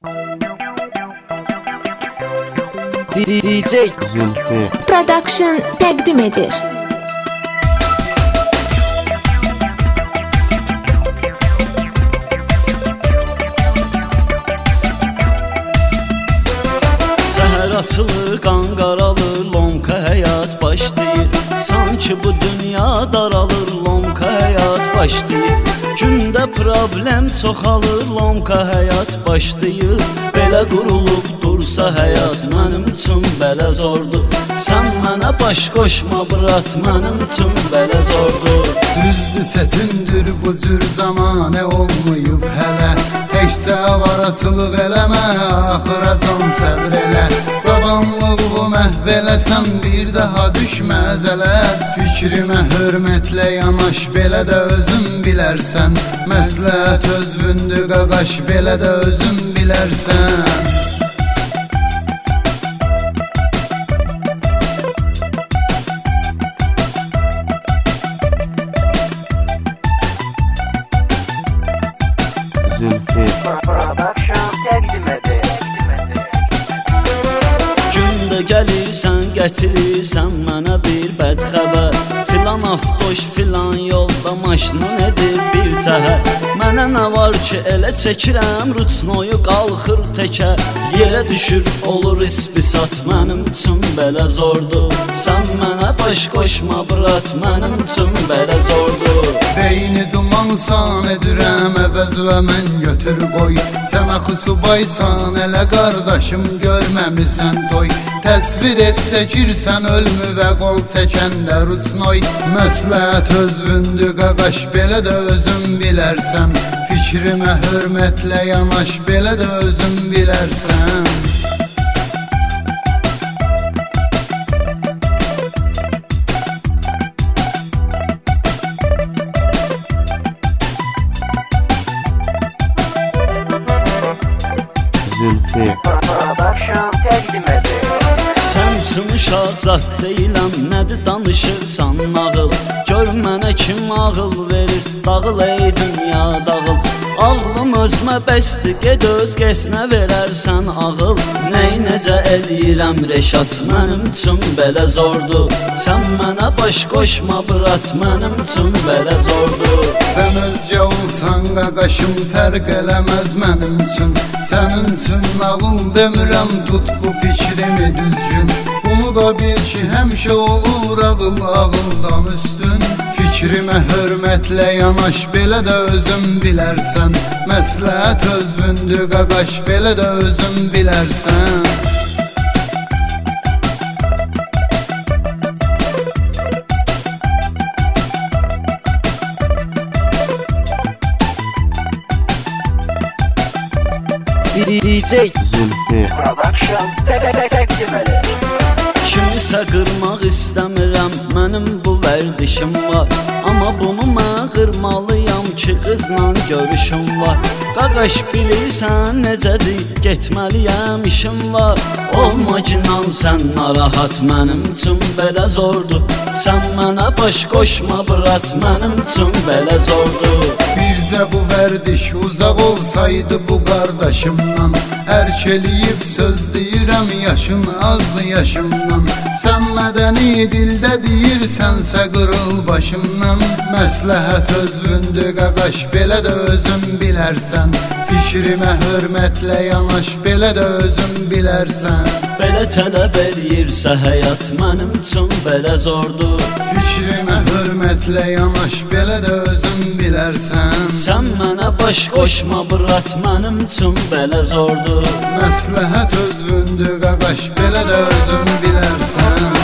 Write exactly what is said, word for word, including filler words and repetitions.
D J Zülfü Production təqdim edir. Səhər açılır, qan qaralır, lonka həyat başlayır. Sanki bu dünya daralır, lonka həyat başlayır. Gündə problem çoxalır, lonka həyat başlayır. Belə qurulub dursa həyat mənim üçün belə zordur. Sən mənə baş qoşma bırat, mənim üçün belə zordur. Düzdür, çətindir bu cür zamanə olmayıb hələ. Təkcə avaraçılıq eləmə, axıra can səbr elə. Zabanlığı məhv eləsən, bir daha düşməz ələ. Fikrimə hörmətlə yanaş, belə də özün bilərsən. Məsləhət özvündür qaqaş, belə də özün bilərsən. Zülfü Production təqdim edir. Gündə gəlirsən, gətirirsən mənə bir bədxəbər. Filan avtoş, filan yolda maşına nedir bir təhər. Mənə nə var ki, elə çəkirəm, ruçnoyu qalxır təkə. Yerə düşür, olur ispisat, mənim üçün belə zordur. Sən mənə baş qoşma bırat, mənim üçün belə zordur. Beyni dumansan edirəm, əvəz və mən götür qoy. Sən axı subaysan, elə qardaşım görməmisən toy. Təsvir et çəkirsən ölmü və qol çəkəndə ruçnoy. Məsləhət özvündür qaqaş, belə də özün bilərsən. Fikrimə hörmətlə yanaş, belə də özün bilərsən. Zülfü Production təqdim edir. Sən üçün uşaq zat deyiləm, nədir danışırsan nağıl. Gör mənə kim ağıl verir, dağıl ey dünya dağıl. Ağlım özmə bəsdir, ged öz qəsnə verərsən ağıl. Nəy necə eləyirəm Reşat, mənim üçün belə zordur. Sən mənə baş qoşma bırat, mənim üçün belə zordur. Sən özgə olsan qaqaşım, fərq eləməz mənim üçün. Sənin üçün ağıl demirəm, tut bu fikrimi düzgün. Bunu da bil ki, həmişə olur ağıl ağıldan üstün. Fikrimə hörmətlə yanaş, belə də özün bilərsən. Məsləhət özvündür qaqaş, belə də özün bilərsən. D J Zülfü Production təqdim edir. Kimisə qırmaq istəmirəm, mənim bu vərdişim var. Amma bunu mən qırmalıyam ki, qızla görüşüm var. Qaqaş bilirsən necədir, getməliyəm işim var. Olma ki, nan sən narahat, mənim üçün belə zordur. Sən mənə baş qoşma bırat, mənim üçün belə zordur. Bircə bu vərdiş uzaq olsaydı bu qardaşımdan. Ərk eləyib söz deyirəm, yaşın azdı yaşımdan. Sən mədəni dildə deyirsənsə qırıl başımdan. Məsləhət özvündür qaqaş, belə də özün bilərsən. Fikrimə hörmətlə yanaş, belə də özün bilərsən. Belə tələb eləyirsə həyat, mənim üçün belə zordur. Fikrimə hörmətlə yanaş, belə də özün bilərsən. Sən mənə baş qoşma bırat, mənim üçün belə zordur. Məsləhət özvündür qaqaş, belə də özün bilərsən.